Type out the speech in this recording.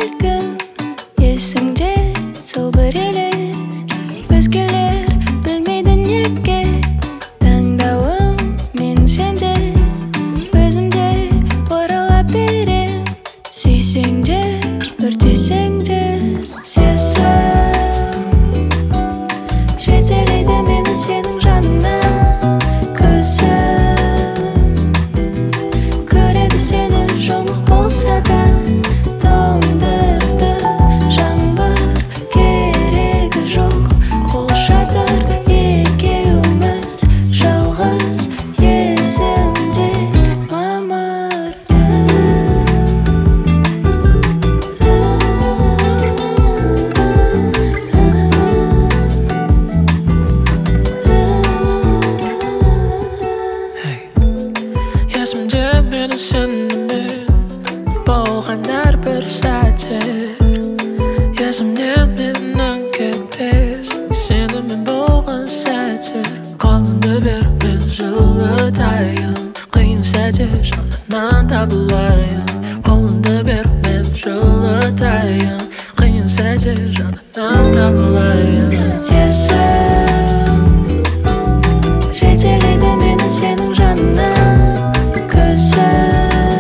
бәлкім есіңде сол бір елес. Өзгелер білмейді неге таңдауым мен сенде. Өзімде бұрыла берем, сүйсең де өртесең де. Сезім жетелейді мені сенің жаныңа. Көзім көреді сені жұмық болса да. Тоңдырды жаңбыр, керегі жоқ қол шатыр. Екеуміз жалғыз есімде мамырда. Есімде мені сен